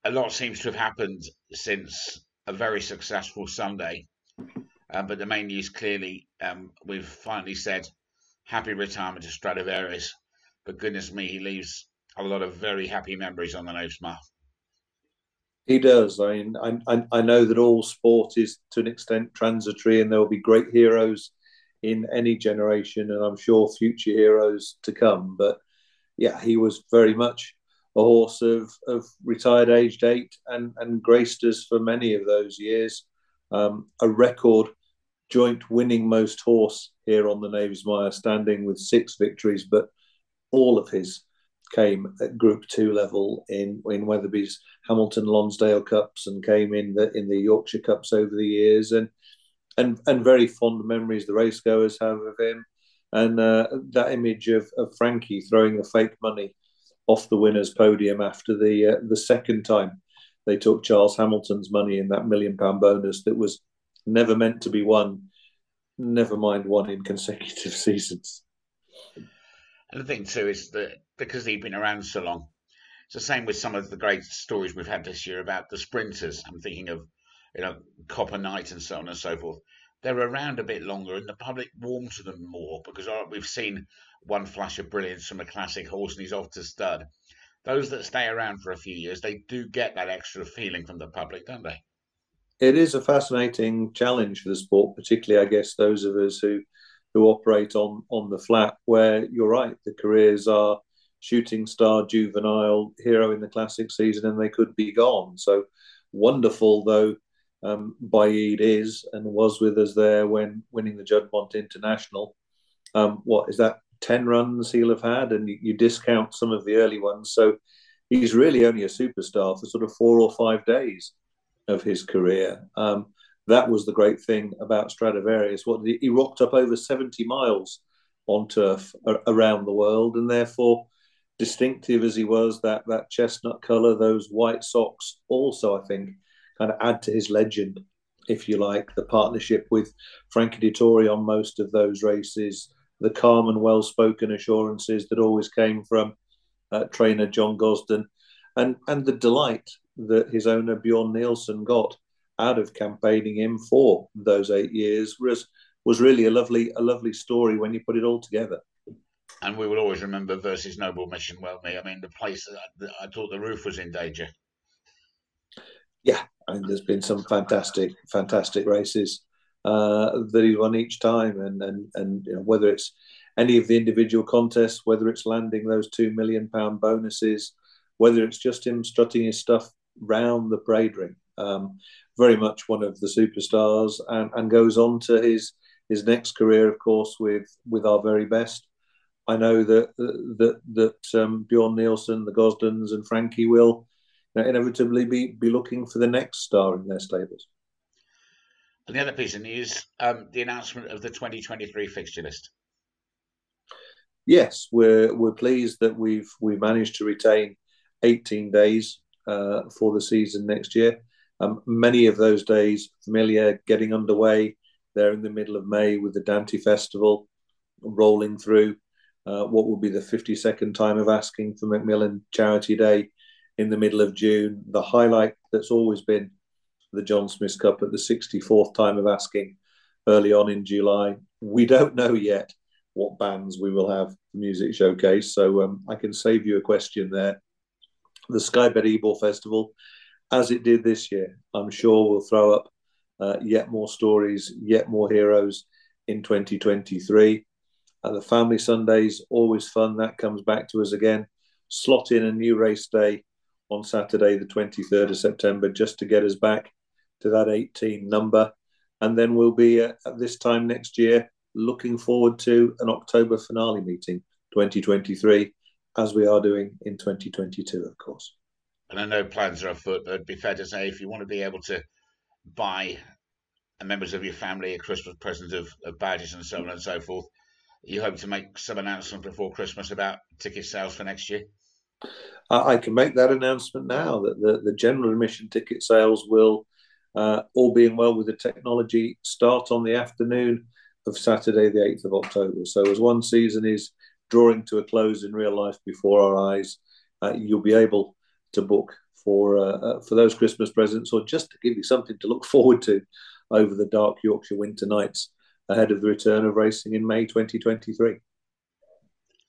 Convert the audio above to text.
a lot seems to have happened since a very successful Sunday. But the main news clearly, we've finally said happy retirement to Stradivarius. But goodness me, he leaves a lot of very happy memories on the Nosemouth. He does. I mean, I know that all sport is to an extent transitory, and there will be great heroes in any generation, and I'm sure future heroes to come. But yeah, he was very much a horse of retired aged eight and graced us for many of those years. A record joint winning most horse here on the Knavesmire, standing with 6 victories, but all of his came at Group Two level in Weatherby's Hamilton Lonsdale Cups and came in the Yorkshire Cups over the years, and very fond memories the racegoers have of him, and that image of Frankie throwing the fake money off the winners' podium after the second time they took Charles Hamilton's money in that £1 million bonus that was never meant to be won, never mind won in consecutive seasons. And the thing too is that because he'd been around so long, it's the same with some of the great stories we've had this year about the sprinters. I'm thinking of, Copper Knight and so on and so forth. They're around a bit longer, and the public warm to them more because we've seen one flash of brilliance from a classic horse, and he's off to stud. Those that stay around for a few years, they do get that extra feeling from the public, don't they? It is a fascinating challenge for the sport, particularly, I guess, those of us who operate on the flat, where you're right, the careers are shooting star, juvenile, hero in the classic season, and they could be gone. So wonderful though Baaeed is and was with us there when winning the Juddmonte International. What is that? 10 runs he'll have had, and you discount some of the early ones. So he's really only a superstar for sort of 4 or 5 days of his career. That was the great thing about Stradivarius. He rocked up over 70 miles on turf around the world, and therefore, distinctive as he was, that chestnut colour, those white socks, also I think kind of add to his legend, if you like. The partnership with Frankie Dettori on most of those races, the calm and well-spoken assurances that always came from trainer John Gosden, and the delight that his owner Bjorn Nielsen got out of campaigning him for those 8 years was really a lovely story when you put it all together. And we will always remember versus Noble Mission, won't we? I mean, the place I thought the roof was in danger. Yeah, I mean, there's been some fantastic races that he's won each time, and whether it's any of the individual contests, whether it's landing those £2 million bonuses, whether it's just him strutting his stuff round the parade ring. Very much one of the superstars, and goes on to his next career, of course, with our very best. I know that Bjorn Nielsen, the Gosdens, and Frankie will inevitably be looking for the next star in their stables. And the other piece of news, the announcement of the 2023 fixture list. Yes, we're pleased that we've managed to retain 18 days for the season next year. Many of those days familiar, getting underway there in the middle of May with the Dante Festival rolling through. What will be the 52nd time of asking for Macmillan Charity Day in the middle of June. The highlight that's always been the John Smith's Cup at the 64th time of asking early on in July. We don't know yet what bands we will have the music showcase, so I can save you a question there. The Sky Bet Ebor Festival, as it did this year, I'm sure will throw up yet more stories, yet more heroes in 2023. The Family Sundays, always fun. That comes back to us again. Slot in a new race day on Saturday, the 23rd of September, just to get us back to that 18 number. And then we'll be at this time next year looking forward to an October finale meeting, 2023, as we are doing in 2022, of course. And I know plans are afoot, but it'd be fair to say if you want to be able to buy members of your family a Christmas present of badges and so on and so forth, you hope to make some announcement before Christmas about ticket sales for next year? I can make that announcement now that the general admission ticket sales will, all being well with the technology, start on the afternoon of Saturday, the 8th of October. So as one season is drawing to a close in real life before our eyes, you'll be able to book for those Christmas presents, or just to give you something to look forward to over the dark Yorkshire winter nights ahead of the return of racing in May 2023.